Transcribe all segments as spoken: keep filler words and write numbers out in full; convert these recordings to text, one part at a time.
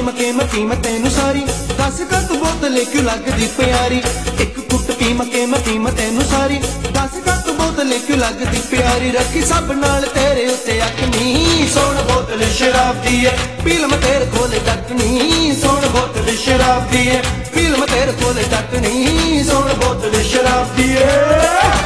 पीम के मैं पीम तेनू सारी दस कत बोतल क्यों लगदी प्यारी एक कुट पीम के मैं पीम तेनू सारी दस कत बोतल क्यों लगदी प्यारी रखी सब नाल तेरे उत्ते अखनी सोन बोतल शराब दी है पीलम तेरे कोले डकनी सोन बोतल शराब दी है पीलम तेरे कोले डकनी सोन बोतल शराब दी है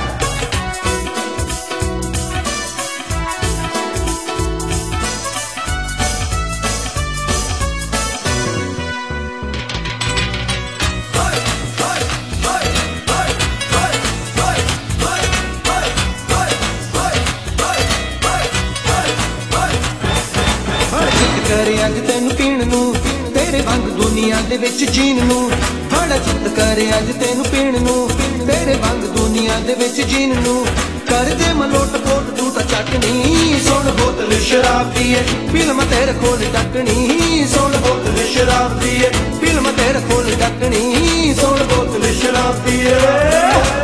करे अज तेनू पीण नू तेरे वांग दुनिया दे विच जीण नू बड़ा चित करे अज तेनू पीण नू तेरे वांग दुनिया दे विच जीण नू कर दे मलोट पोट तू तां चटनी सोन बोतल शराब दी है फिल्म तेरे कोल डकनी सोन बोतल शराब दी है फिल्म तेरे कोल डकनी सोन बोतल शराब दी है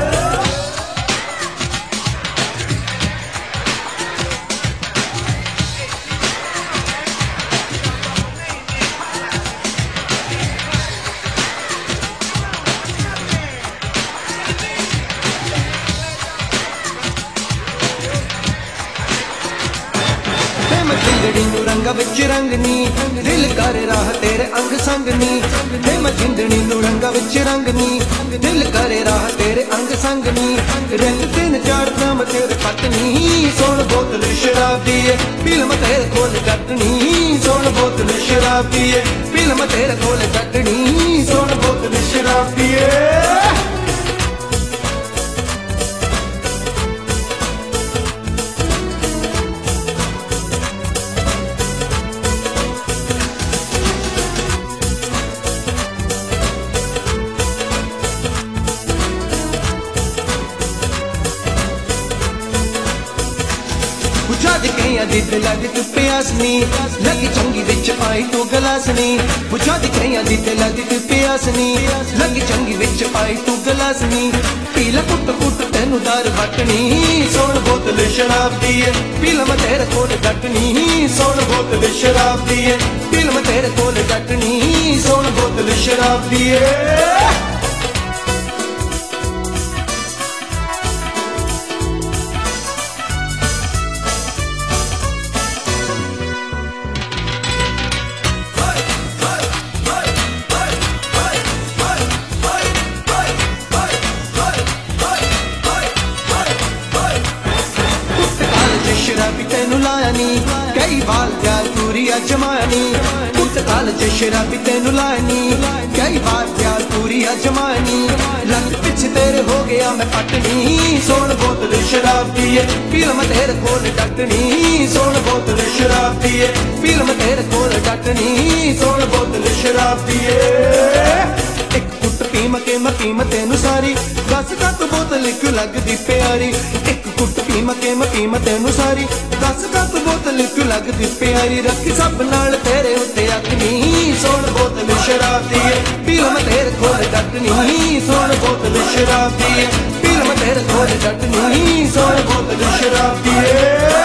जिंदड़ी नू रंगा विच रंगनी दिल कर राह तेरे अंग संगनी हे मैं जिंदड़ी नू रंगा विच रंगनी दिल कर राह तेरे अंग संगनी रंग दिन चाड़ना मैं तेरे पत्नी सोन बोतल शराब दी है फिल्म तेरे कोल डकनी सोन बोतल शराब दी है फिल्म तेरे कोल डकनी सोन बोतल शराब दी है बुझा दे कईयां दी दिल दी प्यासनी लगी चंगी विच पाई तू गलासनी बुझा दे कईयां दी दिल दी प्यासनी लगी चंगी विच पाई तू गलासनी पीला कुट कुट तेनू दार वटनी सोन बोतल शराब दी है फिल्म तेरे कोल डकनी सोन बोतल शराब दी है फिल्म तेरे कोल डकनी सोन बोतल शराब दी है शराबी तेनू लाया नी कई बार प्यार पूरी अजमाया नी कुट काल च शराबी तेनू लाया नी कई बार प्यार पूरी अजमाया नी लग पिछ तेरे हो गया मैं पटनी सोन बोतल शराब दी है फिल्म तेरे कोल डकनी सोन बोतल शराब दी है फिल्म तेरे कोल डकनी सोन बोतल शराब दी है एक कुट पीम के मैं पीम तेनू सारी दस कत बोतल क्यों लगदी प्यारी एक कुट पीम के मैं पीम तेनू सारी दस कत बोतल क्यों लगदी प्यारी रखी सब नाल तेरे उत्ते अखनी सोन बोतल शराब दी है फिल्म तेरे कोल डकनी सोन बोतल शराब दी है फिल्म तेरे कोल डकनी सोन बोतल शराब दी है।